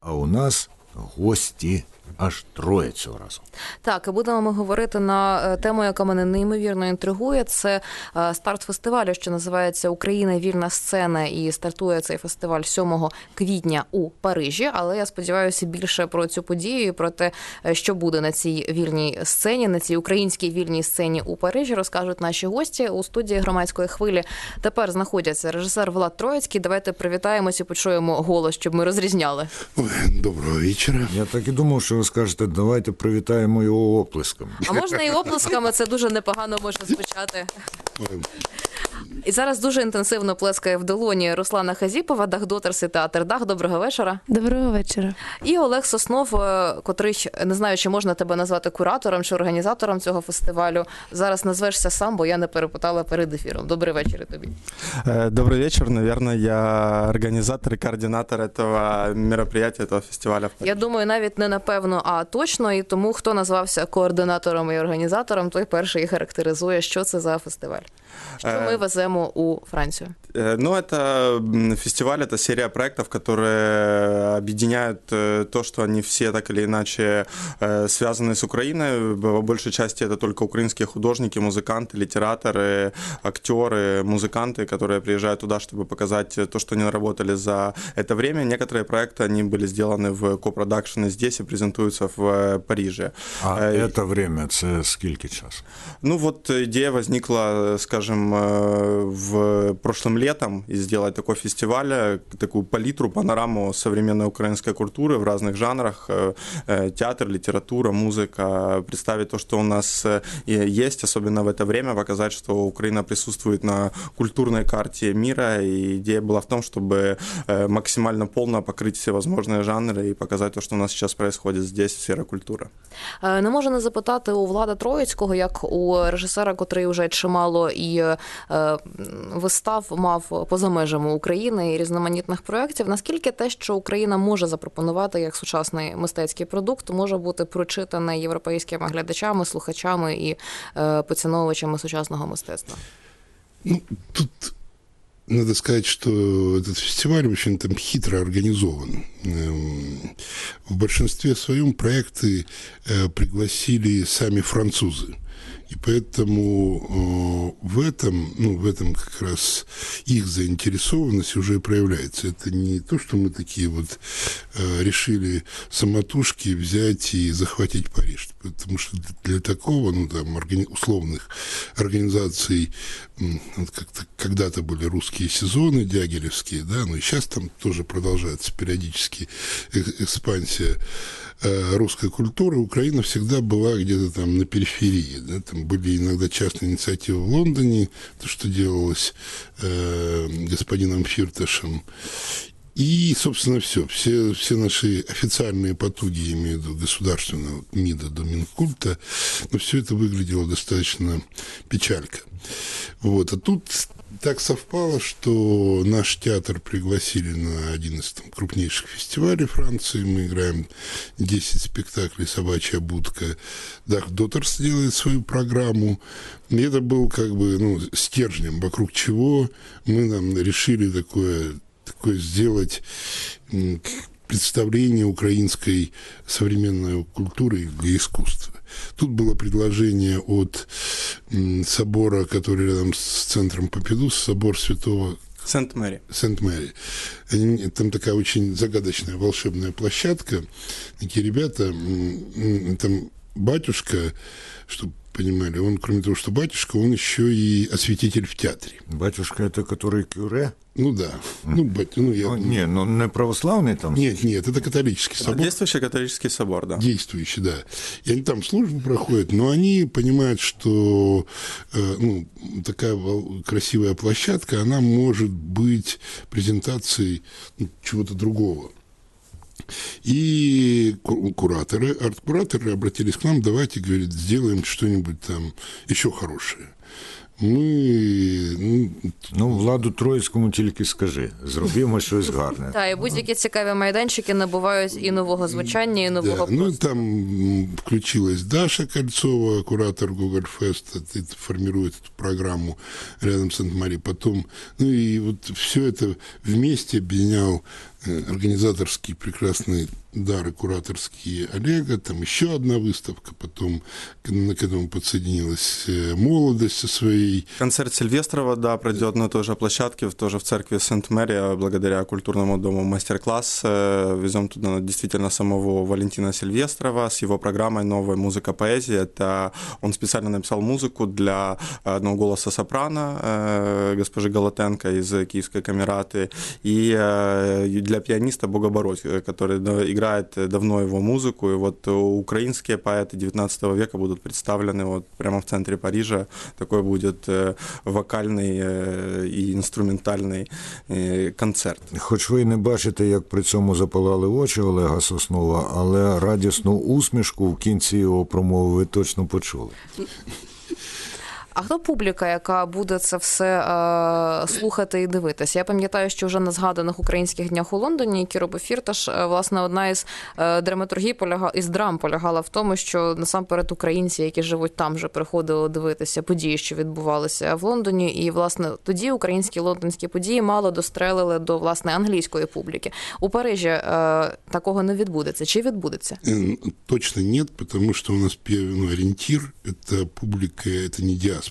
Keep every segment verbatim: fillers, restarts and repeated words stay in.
а у нас гості аж троє цього разу. Так, і будемо ми говорити на тему, яка мене неймовірно інтригує. Це старт фестивалю, що називається «Україна. Вільна сцена», і стартує цей фестиваль сьомого квітня у Парижі. Але я сподіваюся, більше про цю подію і про те, що буде на цій вільній сцені, на цій українській вільній сцені у Парижі, розкажуть наші гості. У студії «Громадської хвилі» тепер знаходяться режисер Влад Троїцький. Давайте привітаємося і почуємо голос, щоб ми розрізняли. Ой, доброго вечора. Я так і думав, що ви скажете, давайте привітаємо його оплесками. А можна і оплесками, це дуже непогано може звучати. І зараз дуже інтенсивно плескає в долоні Руслана Хазіпова, Дах Дотерс і театр Дах. Доброго вечора. Доброго вечора. І Олег Соснов, котрий, не знаю, чи можна тебе назвати куратором чи організатором цього фестивалю. Зараз назвешся сам, бо я не перепитала перед ефіром. Добрий вечір і тобі. Добрый вечер. Наверное, я организатор и координатор этого мероприятия, этого фестиваля. Я думаю, навіть не напевно, а точно. І тому, хто назвався координатором і організатором, той перший і характеризує, що це за фестиваль. Що ми веземо у Францию? Ну, это фестиваль, это серия проектов, которые объединяют то, что они все так или иначе связаны с Украиной. По большей части это только украинские художники, музыканты, литераторы, актеры, музыканты, которые приезжают туда, чтобы показать то, что они наработали за это время. Некоторые проекты, они были сделаны в копродакшене здесь и презентуются в Париже. А и... это время, это сколько час? Ну, вот идея возникла, скажем, в прошлом летом и сделать такой фестиваль, такую палитру, панораму современной украинской культуры в разных жанрах, театр, литература, музыка, представить то, что у нас есть, особенно в это время, показать, что Украина присутствует на культурной карте мира, и идея была в том, чтобы максимально полно покрыть все возможные жанры и показать то, что у нас сейчас происходит здесь, в сфері культури. Не можу не запитати у Влада Троїцького, як у режисера, котрий вже чимало і вистав мав поза межами України і різноманітних проєктів, наскільки те, що Україна може запропонувати як сучасний мистецький продукт, може бути прочитане європейськими глядачами, слухачами і поціновувачами сучасного мистецтва? Ну, тут надо сказать, что этот фестиваль очень там хитро организован. В большинстве своем проекты пригласили сами французы. И поэтому в этом, ну, в этом как раз их заинтересованность уже проявляется. Это не то, что мы такие вот решили самотужки взять и захватить Париж. Потому что для такого, ну, там, условных организаций, вот как-то когда-то были русские сезоны дягилевские, да, но и сейчас там тоже продолжается периодически экспансия русской культуры. Украина всегда была где-то там на периферии, да, там были иногда частные инициативы в Лондоне, то, что делалось э, господином Фирташем. И, собственно, все. Все, все наши официальные потуги, я имею в виду государственного МИДа до Минкульта, но все это выглядело достаточно печалько. Вот. А тут так совпало, что наш театр пригласили на один из там, крупнейших фестивалей Франции. Мы играем десять спектаклей «Собачья будка». Дах Дотерс делает свою программу. И это был как бы ну, стержнем, вокруг чего мы нам решили такое, такое сделать представление украинской современной культуры для искусства. Тут было предложение от собора, который рядом с центром Попиду, собор Святого Сент-Мэри. Сент-Мэри. Там такая очень загадочная волшебная площадка. Такие ребята, там батюшка, чтобы понимали, он, кроме того, что батюшка, он еще и осветитель в театре. Батюшка это который кюре? Ну да. Ну, бать, ну, я... ну, не, ну не православный там? Нет, нет, это католический собор. Действующий католический собор, да. Действующий, да. И они там службу проходят, но они понимают, что э, ну, такая красивая площадка, она может быть презентацией ну, чего-то другого. И кураторы, арт-кураторы обратились к нам, давайте, говорит, сделаем что-нибудь там еще хорошее. Ми... Ну, ну, Владу Троїцькому тільки скажи, зробимо щось гарне. Так, і будь-які цікаві майданчики набувають і нового звучання, і нового да, ну, там включилась Даша Кольцова, куратор Гогольфеста, формирует эту программу рядом с Сент-Мари. Потом, ну и вот все это вместе объединял организаторский прекрасный дар и кураторские Олега, там еще одна выставка, потом к этому подсоединилась «Молодость» со своей. Концерт Сильвестрова, да, пройдет на той же площадке, тоже в церкви Сент-Мэри, благодаря культурному дому мастер-класс. Везем туда действительно самого Валентина Сильвестрова с его программой «Новая музыка, поэзия». Это он специально написал музыку для одного голоса сопрано, госпожи Галатенко из Киевской камераты, и для пианиста Богобородь, который играет давно его музыку, и вот украинские поэты девятнадцатого века будут представлены вот прямо в центре Парижа. Такой будет вокальний і інструментальний концерт. Хоч ви не бачите, як при цьому запалали очі Олега Соснова, але радісну усмішку в кінці його промови ви точно почули. А хто публіка, яка буде це все е, слухати і дивитися? Я пам'ятаю, що вже на згаданих українських днях у Лондоні, які робив Фірташ, власне, одна із е, драматургій полягала, із драм полягала в тому, що насамперед українці, які живуть там, вже приходили дивитися події, що відбувалися в Лондоні, і, власне, тоді українські лондонські події мало дострелили до, власне, англійської публіки. У Парижі е, такого не відбудеться. Чи відбудеться? Точно нет, потому что у нас ну, ориентир – это публика, это не диаспора.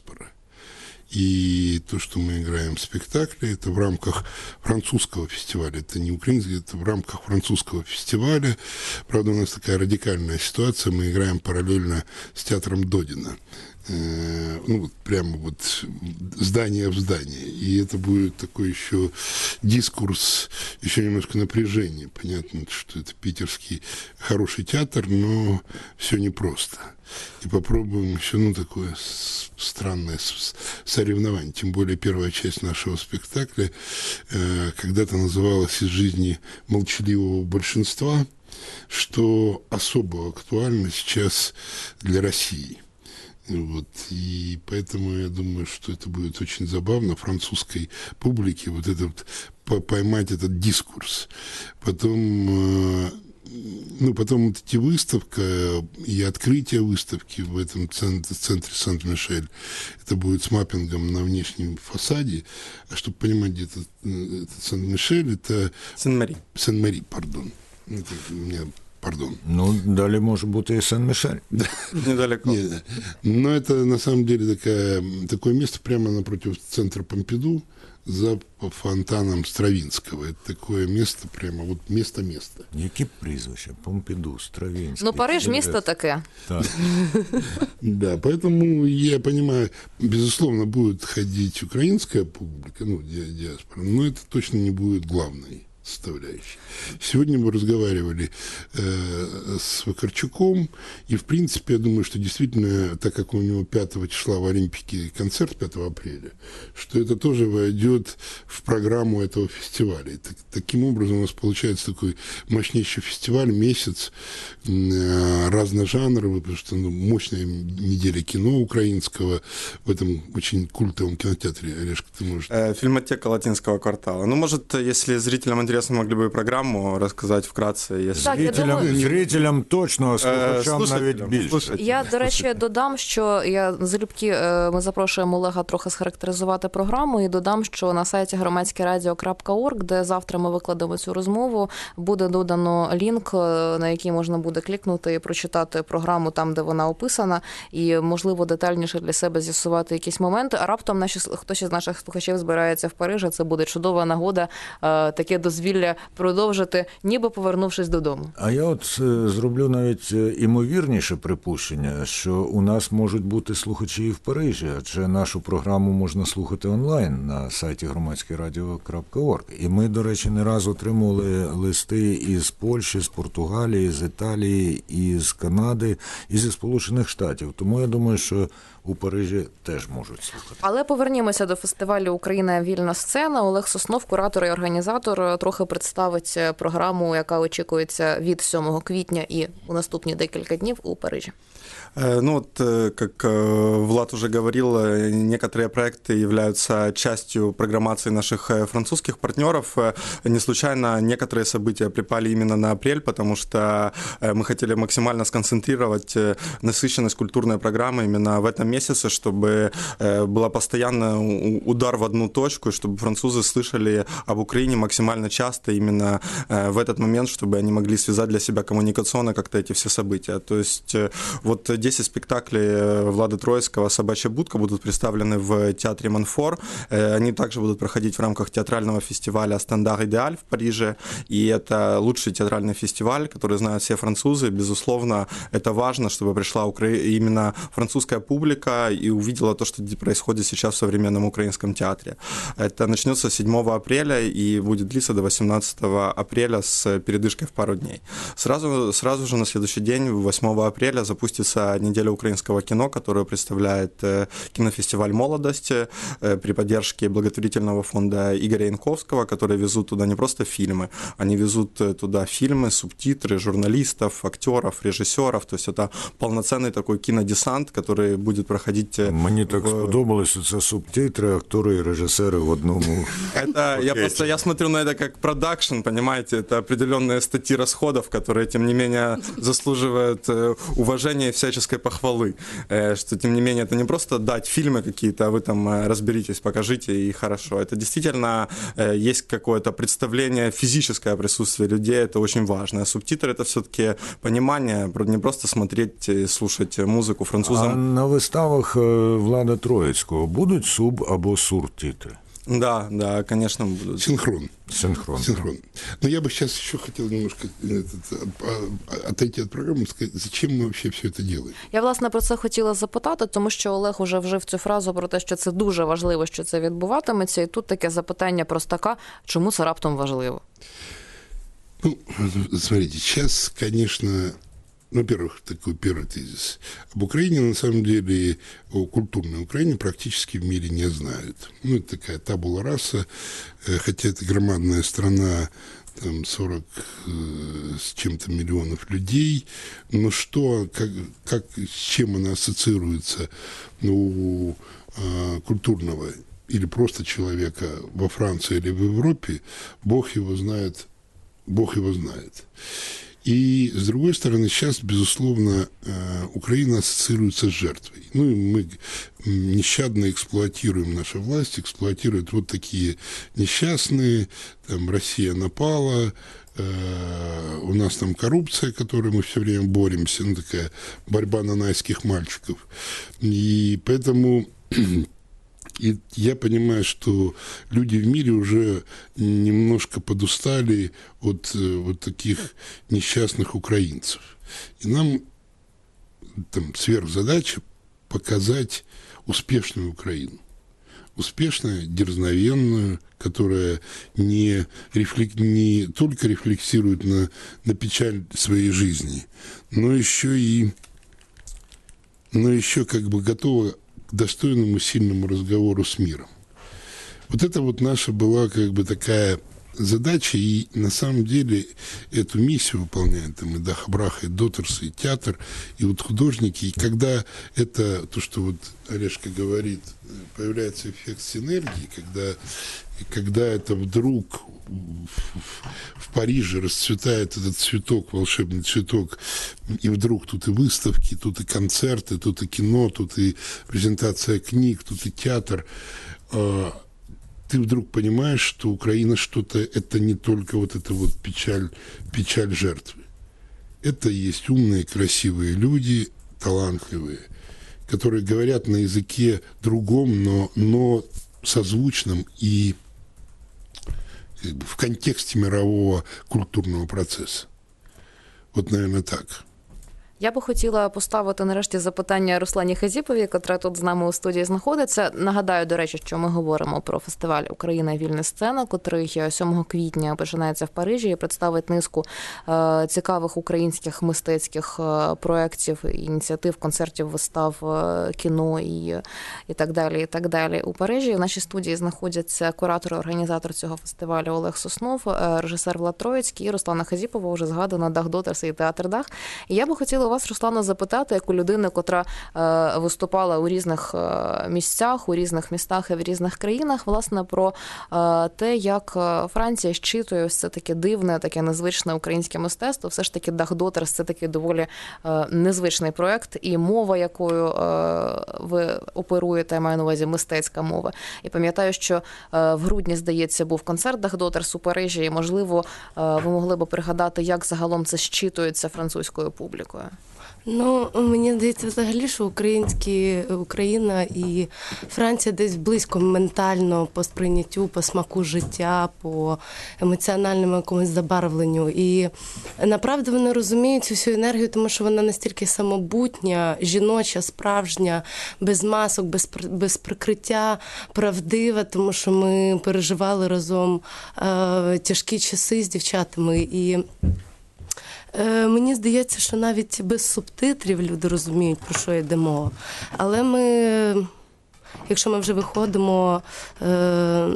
И то, что мы играем в спектакле, это в рамках французского фестиваля. Это не украинский, это в рамках французского фестиваля. Правда, у нас такая радикальная ситуация. Мы играем параллельно с театром Додина. Ну, вот прямо вот здание в здании. И это будет такой еще дискурс, еще немножко напряжения. Понятно, что это питерский хороший театр, но все непросто. И попробуем еще, ну, такое странное соревнование. Тем более первая часть нашего спектакля э, когда-то называлась «Из жизни молчаливого большинства», что особо актуально сейчас для России. Вот. И поэтому я думаю, что это будет очень забавно французской публике вот этот, поймать этот дискурс. Потом... Э, Ну, потом вот эти выставка и открытие выставки в этом центре, центре Сент-Мишель, это будет с маппингом на внешнем фасаде. А чтобы понимать, где это, это Сент-Мишель, это... Сен-Мари. Сен-Мари, пардон. Это у меня... Пардон. Ну, далі може бути і Сен-Мишель. Недалеко. Нет, но это на самом деле такая, такое место прямо напротив центра Помпиду, за фонтаном Стравинского. Это такое место, прямо вот место-место. Які прізвища? Помпіду, Стравінський. Ну, Париж – місто таке. Так. Да, поэтому я понимаю, безусловно, будет ходить украинская публика, ну, диаспора, но это точно не будет главной составляющей. Сегодня мы разговаривали э, с Вакарчуком, и, в принципе, я думаю, что действительно, так как у него пятого числа в Олимпике концерт пятого апреля, что это тоже войдет в программу этого фестиваля. И так, таким образом у нас получается такой мощнейший фестиваль, месяц, э, разножанровый, потому что ну, мощная неделя кино украинского в этом очень культовом кинотеатре. Олежка, ты можешь... Э, фильмотека Латинского квартала. Ну, может, если зрителям интересно, могли бы программу рассказать вкратце. Если... Так, я Зрителям, думаю- зрителям точно, а слухачам Е, навіть слушателям, більше. слушателям. Я, до речі, додам, що я залюбки е, ми запрошуємо Олега трохи схарактеризувати програму, і додам, що на сайті громадське радіо крапка орг, де завтра ми викладемо цю розмову, буде додано лінк, е, на який можна буде клікнути і прочитати програму там, де вона описана, і, можливо, детальніше для себе з'ясувати якісь моменти. А раптом наші, хтось із наших слухачів збирається в Парижі, це буде чудова нагода е, таке дозвілля продовжити, ніби повернувшись додому. А я от е, зроблю навіть е, імовірніше припущення, що у нас можуть бути слухачі і в Парижі, адже нашу програму можна слухати онлайн на сайті громадське радіо крапка орг. І ми, до речі, не раз отримували листи із Польщі, з Португалії, з Італії, із Канади, і зі Сполучених Штатів. Тому я думаю, що у Парижі теж можуть слухати. Але повернімося до фестивалю «Україна. Вільна сцена». Олег Соснов, куратор і організатор, трохи представить програму, яка очікується від сьомого квітня і у наступні декілька днів у Парижі. Ну вот, как Влад уже говорил, некоторые проекты являются частью программации наших французских партнеров. Не случайно некоторые события припали именно на апрель, потому что мы хотели максимально сконцентрировать насыщенность культурной программы именно в этом месяце, чтобы был постоянно удар в одну точку, чтобы французы слышали об Украине максимально часто, часто именно в этот момент, чтобы они могли связать для себя коммуникационно как-то эти все события. То есть вот десять спектаклей Влада Троицкого «Собачья будка» будут представлены в театре Монфор. Они также будут проходить в рамках театрального фестиваля «Стандарт Идеаль» в Париже. И это лучший театральный фестиваль, который знают все французы. Безусловно, это важно, чтобы пришла укра... именно французская публика и увидела то, что происходит сейчас в современном украинском театре. Это начнется седьмого апреля и будет длиться до восемнадцатого апреля с передышкой в пару дней. Сразу, сразу же на следующий день, восьмого апреля, запустится неделя украинского кино, которую представляет кинофестиваль «Молодость» при поддержке благотворительного фонда Игоря Янковского, которые везут туда не просто фильмы, они везут туда фильмы, субтитры, журналистов, актеров, режиссеров. То есть это полноценный такой кинодесант, который будет проходить. Мені так в... сподобалося, це субтитри, актори і режисери в одному. Это я просто я смотрю на это как продакшн, понимаете, это определенные статьи расходов, которые тем не менее заслуживают уважения и всяческой похвалы. Что тем не менее это не просто дать фильмы какие-то, а вы там разберитесь, покажите и хорошо. Это действительно есть какое-то представление, физическое присутствие людей, это очень важно. А субтитры это все-таки понимание, не просто смотреть и слушать музику французам. А на виставах Влада Троїцького будуть суб або суртитри? Да, да, конечно, будут. Синхрон. Синхрон. Синхрон. Но я бы сейчас еще хотел немножко этот, отойти от программы и сказать, зачем мы вообще все это делаем. Я, власне, про це хотіла запитати, тому що Олег уже вжив цю фразу про те, що це дуже важливо, що це відбуватиметься. І тут таке запитання простака, чому це раптом важливо? Ну, смотрите, сейчас, конечно, ну, во-первых, такой первый тезис. Об Украине, на самом деле, о культурной Украине практически в мире не знают. Ну, это такая табула раса, хотя это громадная страна, там сорок э, с чем-то миллионов людей, но что, как, как, с чем она ассоциируется у э, культурного или просто человека во Франции или в Европе, Бог его знает, Бог его знает. И, с другой стороны, сейчас, безусловно, Украина ассоциируется с жертвой. Ну, и мы нещадно эксплуатируем, наша власть эксплуатирует вот такие несчастные, там, Россия напала, э, у нас там коррупция, которой мы все время боремся, ну, такая борьба нанайских мальчиков. И поэтому... И я понимаю, что люди в мире уже немножко подустали от вот таких несчастных украинцев. И нам там сверхзадача показать успешную Украину. Успешную, дерзновенную, которая не, рефлек... не только рефлексирует на, на печаль своей жизни, но еще и но еще как бы готова к достойному, сильному разговору с миром. Вот это вот наша была как бы такая задача, и на самом деле эту миссию выполняют там и Даха Браха, и Дотерс, и театр, и вот художники. И когда это, то, что вот Олежка говорит, появляется эффект синергии, когда, когда это вдруг в Париже расцветает этот цветок, волшебный цветок, и вдруг тут и выставки, тут и концерты, тут и кино, тут и презентация книг, тут и театр. Ты вдруг понимаешь, что Украина что-то, это не только вот эта вот печаль, печаль жертвы. Это есть умные, красивые люди, талантливые, которые говорят на языке другом, но, но созвучном и в контексте мирового культурного процесса. Вот, наверное, так. Я би хотіла поставити нарешті запитання Руслані Хазіповій, котра тут з нами у студії знаходиться. Нагадаю, до речі, що ми говоримо про фестиваль «Україна. Вільна сцена», котрий сьомого квітня починається в Парижі і представить низку е, цікавих українських мистецьких е, проєктів, ініціатив, концертів, вистав, е, кіно і, і так далі, і так далі у Парижі. В нашій студії знаходяться куратор і організатор цього фестивалю Олег Соснов, е, режисер Влад Троїцький і Руслана Хазіпова, вже згадана Дах Дотерс і театр Дах. І я би хотіла хотіла вас, Руслана, запитати, як у людини, котра е, виступала у різних е, місцях, у різних містах і в різних країнах, власне, про е, те, як Франція щитує ось це таке дивне, таке незвичне українське мистецтво. Все ж таки Дахдотерс – це такий доволі е, незвичний проєкт, і мова, якою е, ви оперуєте, я маю на увазі мистецька мова. І пам'ятаю, що е, в грудні, здається, був концерт Дахдотерс у Парижі, і, можливо, е, ви могли б пригадати, як загалом це щитується французькою публікою. Ну, мені здається, взагалі, що українські, Україна і Франція десь близько ментально по сприйняттю, по смаку життя, по емоціональному якомусь забарвленню. І направду вони розуміють цю всю енергію, тому що вона настільки самобутня, жіноча, справжня, без масок, без, без прикриття, правдива, тому що ми переживали разом е, тяжкі часи з дівчатами. І мені здається, що навіть без субтитрів люди розуміють, про що йде мова. Але ми, якщо ми вже виходимо е,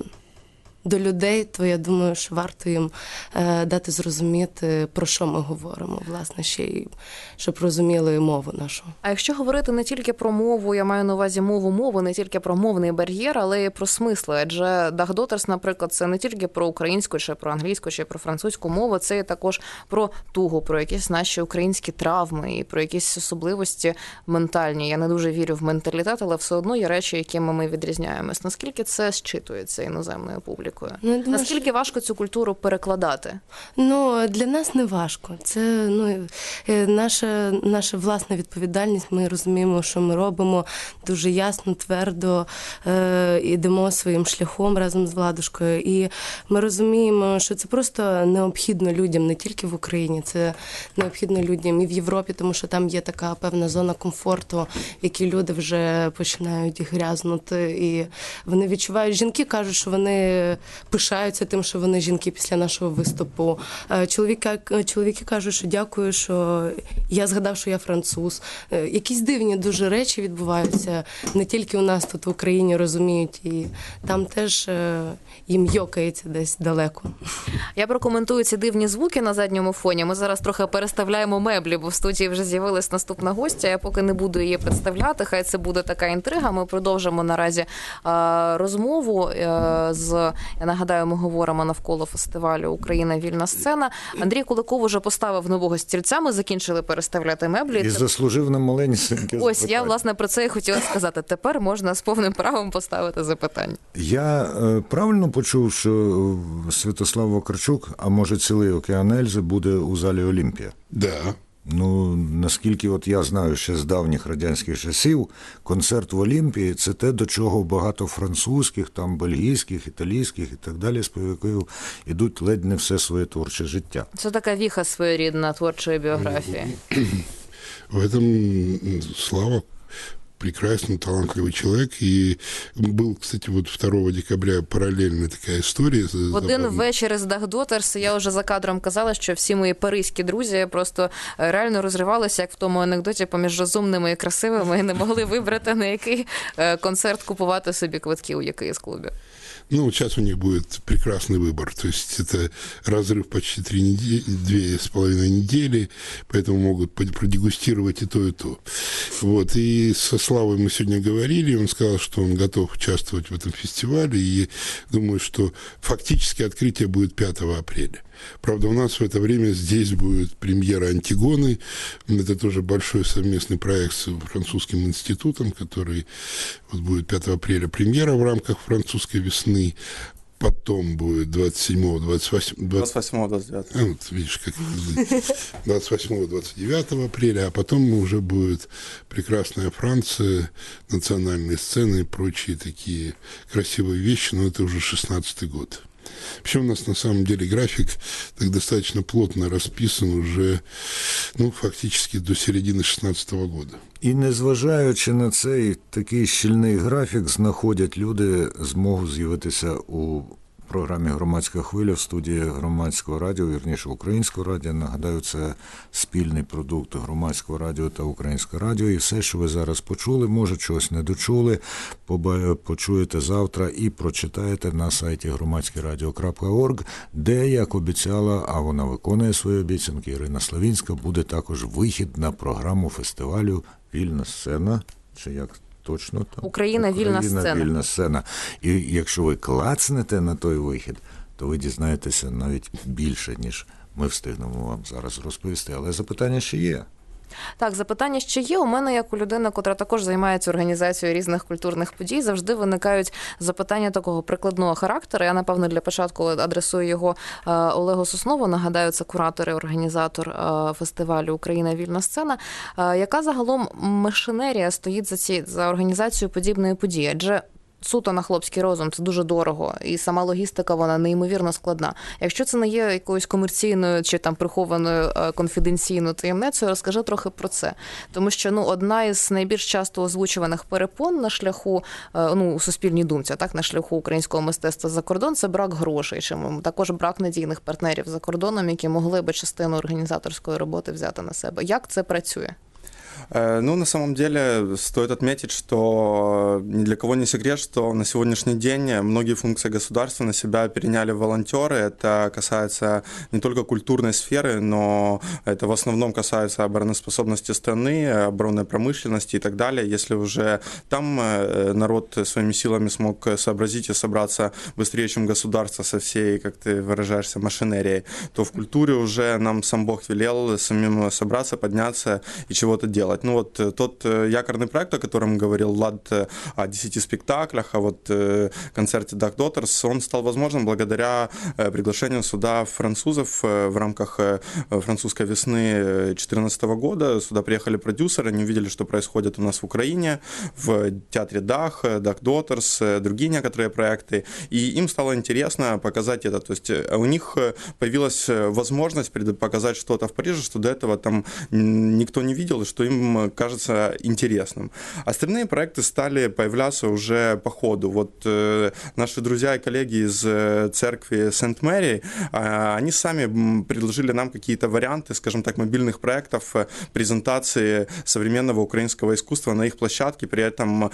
до людей, то я думаю, що варто їм е, дати зрозуміти, про що ми говоримо, власне, ще й щоб розуміли мову нашу. А якщо говорити не тільки про мову, я маю на увазі мову мови, не тільки про мовний бар'єр, але й про смисли. Адже Дахдотерс, наприклад, це не тільки про українську, чи про англійську, чи про французьку мову, це також про тугу, про якісь наші українські травми і про якісь особливості ментальні. Я не дуже вірю в менталітет, але все одно є речі, якими ми відрізняємось. Наскільки це щитується іноземною публікою? Ну, думаю, наскільки що... важко цю культуру перекладати? Ну, для нас не важко. Це ну, наша, наша власна відповідальність. Ми розуміємо, що ми робимо дуже ясно, твердо, е, йдемо своїм шляхом разом з Владушкою. І ми розуміємо, що це просто необхідно людям, не тільки в Україні, це необхідно людям і в Європі, тому що там є така певна зона комфорту, в якій люди вже починають грязнути. І вони відчувають, жінки кажуть, що вони пишаються тим, що вони жінки після нашого виступу. Чоловіки, чоловіки кажуть, що дякую, що я згадав, що я француз. Якісь дивні дуже речі відбуваються. Не тільки у нас тут в Україні розуміють, і там теж їм йокається десь далеко. Я прокоментую ці дивні звуки на задньому фоні. Ми зараз трохи переставляємо меблі, бо в студії вже з'явилась наступна гостя. Я поки не буду її представляти, хай це буде така інтрига. Ми продовжимо наразі розмову з... Я нагадаю, ми говоримо навколо фестивалю «Україна. Вільна сцена». Андрій Куликов уже поставив нового стільця, ми закінчили переставляти меблі. І заслужив на маленьке Ось, запитання. Я, власне, про це і хотіла сказати. Тепер можна з повним правом поставити запитання. Я е, правильно почув, що Святослав Вакарчук, а може цілий океан Ельзи, буде у залі «Олімпія»? Да. Ну, наскільки от я знаю ще з давніх радянських часів, концерт в Олімпії – це те, до чого багато французьких, там, бельгійських, італійських і так далі співаків ідуть ледь не все своє творче життя. Це така віха своєрідна творчої біографії. В этом слава прекрасный, талантливый человек. И был, кстати, вот второго декабря параллельная такая история. В один вечір з Дахдотерс я вже за кадром казала, що всі мої паризькі друзі просто реально розривалися, як в тому анекдоті, поміж розумними і красивими, і не могли вибрати, на який концерт купувати собі квитки у який з клубів. Ну, сейчас у них будет прекрасный выбор. То есть это разрыв почти три недели, две с половиной недели, поэтому могут продегустировать и то, и то. Вот. И со Славой мы сегодня говорили, он сказал, что он готов участвовать в этом фестивале, и думаю, что фактически открытие будет пятого апреля. Правда, у нас в это время здесь будет премьера «Антигоны». Это тоже большой совместный проект с французским институтом, который вот будет пятого апреля премьера в рамках французской весны. Потом будет двадцать седьмого двадцать восьмого двадцать восьмого двадцать девятого. А, вот видишь, как двадцать восьмого двадцать девятого апреля, а потом уже будет прекрасная Франция, национальные сцены и прочие такие красивые вещи, но это уже шестнадцатый год. Вообще у нас на самом деле график так достаточно плотно расписан уже, ну, фактически до середини шістнадцятого года. І незважаючи на цей такий щільний графік, знаходять люди змогу з'явитися у програмі «Громадська хвиля» в студії Громадського радіо, вірніше Українського радіо. Нагадаю, це спільний продукт Громадського радіо та Українського радіо. І все, що ви зараз почули, може чогось не дочули, почуєте завтра і прочитаєте на сайті громадське радіо крапка орг, де, як обіцяла, а вона виконує свої обіцянки, Ірина Славінська, буде також вихід на програму фестивалю «Вільна сцена», чи як точно там? Україна, вільна сцена. Вільна сцена. І якщо ви клацнете на той вихід, то ви дізнаєтеся навіть більше, ніж ми встигнемо вам зараз розповісти. Але запитання ще є. Так, запитання ще є. У мене, як у людини, котра також займається організацією різних культурних подій, завжди виникають запитання такого прикладного характеру. Я, напевно, для початку адресую його Олегу Соснову. Нагадаю, це куратор і організатор фестивалю «Україна. Вільна сцена». Яка загалом машинерія стоїть за, ці, за організацією подібної події? Адже суто на хлопський розум це дуже дорого, і сама логістика, вона неймовірно складна. Якщо це не є якоюсь комерційною чи там прихованою конфіденційною таємницею, розкажи трохи про це. Тому що, ну, одна із найбільш часто озвучуваних перепон на шляху, ну, у суспільній думці, так, на шляху українського мистецтва за кордон, це брак грошей, чи також брак надійних партнерів за кордоном, які могли би частину організаторської роботи взяти на себе. Як це працює? Ну, на самом деле, стоит отметить, что ни для кого не секрет, что на сегодняшний день многие функции государства на себя переняли волонтеры. Это касается не только культурной сферы, но это в основном касается обороноспособности страны, оборонной промышленности и так далее. Если уже там народ своими силами смог сообразить и собраться быстрее, чем государство со всей, как ты выражаешься, машинерией, то в культуре уже нам сам Бог велел самим собраться, подняться и чего-то делать. Ну вот тот якорный проект, о котором говорил Влад, о десяти спектаклях, о вот концерте Duck Daughters, он стал возможным благодаря приглашению сюда французов в рамках французской весны две тысячи четырнадцатого года. Сюда приехали продюсеры, они увидели, что происходит у нас в Украине, в театре Дах, Duck Daughters, другие некоторые проекты, и им стало интересно показать это. То есть у них появилась возможность показать что-то в Париже, что до этого там никто не видел, и что им кажется интересным. Остальные проекты стали появляться уже по ходу. Вот э, наши друзья и коллеги из э, церкви Сент-Мэри, э, они сами предложили нам какие-то варианты, скажем так, мобильных проектов, э, презентации современного украинского искусства на их площадке, при этом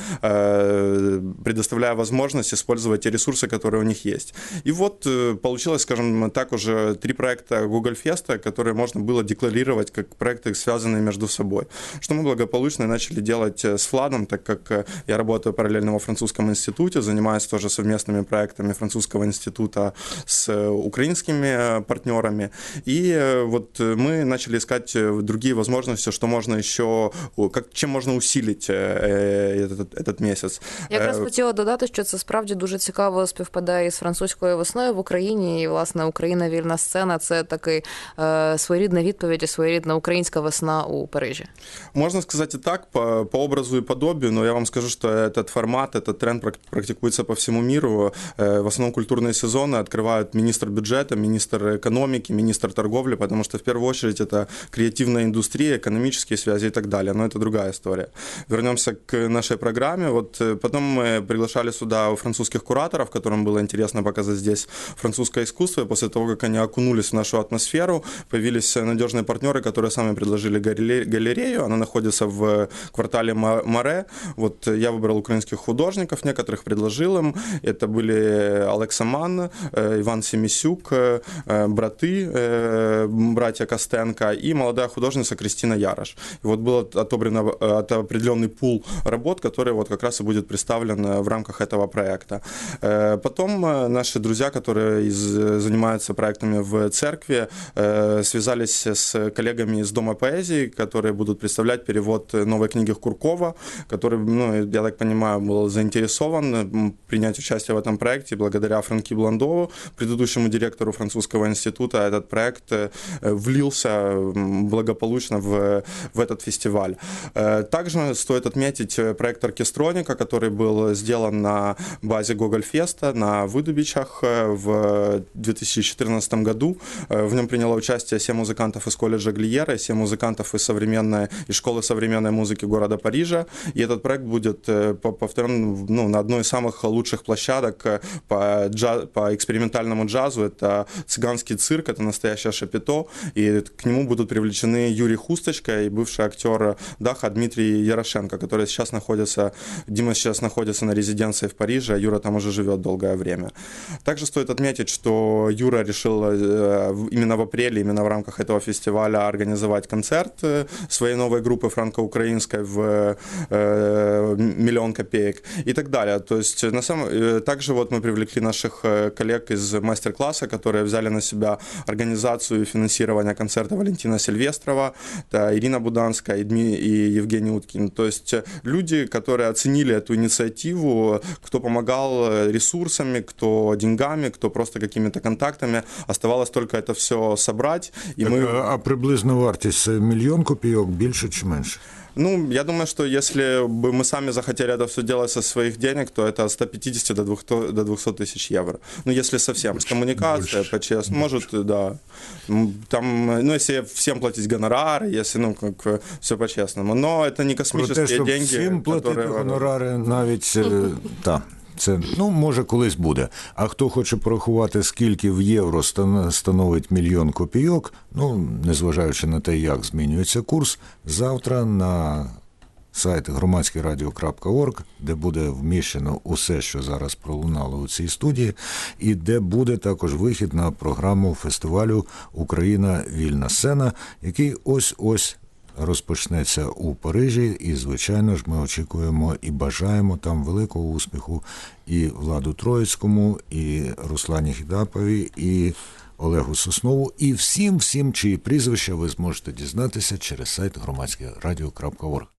э, предоставляя возможность использовать те ресурсы, которые у них есть. И вот э, получилось, скажем так, уже три проекта Google Fest, которые можно было декларировать как проекты, связанные между собой. Что мы благополучно начали делать с Владом, так как я работаю параллельно во французском институте, занимаюсь тоже совместными проектами французского института с украинскими партнерами. И вот мы начали искать другие возможности, что можно еще, как, чем можно усилить этот, этот місяць. Я якраз хотіла додати, що це справді дуже цікаво співпадає із французькою весною в Україні. І, власне, Україна вільна сцена – це такий е, своєрідна відповідь і своєрідна українська весна у Парижі. Можно сказать и так, по, по образу и подобию, но я вам скажу, что этот формат, этот тренд практикуется по всему миру. В основном культурные сезоны открывают министр бюджета, министр экономики, министр торговли, потому что в первую очередь это креативная индустрия, экономические связи и так далее, но это другая история. Вернемся к нашей программе. Вот потом мы приглашали сюда французских кураторов, которым было интересно показать здесь французское искусство, и после того, как они окунулись в нашу атмосферу, появились надежные партнеры, которые сами предложили галерею. Она находится в квартале Море. Вот я выбрал украинских художников, некоторых предложил им. Это были Олекса Манн, Иван Семисюк, браты, братья Костенко и молодая художница Кристина Ярош. И вот был отобран от определенный пул работ, который вот как раз и будет представлен в рамках этого проекта. Потом наши друзья, которые из, занимаются проектами в церкви, связались с коллегами из Дома поэзии, которые будут представлять перевод новой книги Куркова, который, ну, я так понимаю, был заинтересован принять участие в этом проекте. Благодаря Франки Бландову, предыдущему директору французского института, этот проект влился благополучно в, в этот фестиваль. Также стоит отметить проект Оркестроника, который был сделан на базе Гогольфеста на Выдубичах в две тысячи четырнадцатом году. В нем приняло участие семь музыкантов из колледжа Глиера, семь музыкантов из современной из Школы современной музыки города Парижа. И этот проект будет повторен ну, на одной из самых лучших площадок по, джаз, по экспериментальному джазу. Это цыганский цирк, это настоящее шапито. И к нему будут привлечены Юрий Хусточка и бывший актер Даха Дмитрий Ярошенко, который сейчас находится, Дима сейчас находится на резиденции в Париже, а Юра там уже живет долгое время. Также стоит отметить, что Юра решил именно в апреле, именно в рамках этого фестиваля организовать концерт своей новой группы франко-украинской в «Миллион копеек» и так далее. То есть на самом... также вот мы привлекли наших коллег из мастер-класса, которые взяли на себя организацию и финансирование концерта Валентина Сильвестрова, Ирина Буданская и, Дми... и Евгений Уткин. То есть люди, которые оценили эту инициативу, кто помогал ресурсами, кто деньгами, кто просто какими-то контактами. Оставалось только это все собрать. И так, мы... А приблизно вартість мільйон копійок більше чи менше? Ну, я думаю, что если бы мы сами захотели это все делать со своих денег, то это от ста пятидесяти до двухсот тысяч евро. Ну, если совсем больше, с коммуникацией, по-честному, может, да. Там, ну, если всем платить гонорары, если, ну, как все по-честному. Но это не космические Про те, деньги, всім платити которые... гонорари навіть, так. Це, ну, може, колись буде. А хто хоче порахувати, скільки в євро становить мільйон копійок, ну, незважаючи на те, як змінюється курс, завтра на сайт громадське радіо крапка орг, де буде вміщено усе, що зараз пролунало у цій студії, і де буде також вихід на програму фестивалю «Україна. Вільна сцена», який ось-ось розпочнеться у Парижі, і, звичайно ж, ми очікуємо і бажаємо там великого успіху і Владу Троїцькому, і Руслані Хідапові, і Олегу Соснову, і всім-всім, чиї прізвища ви зможете дізнатися через сайт громадське радіо крапка орг.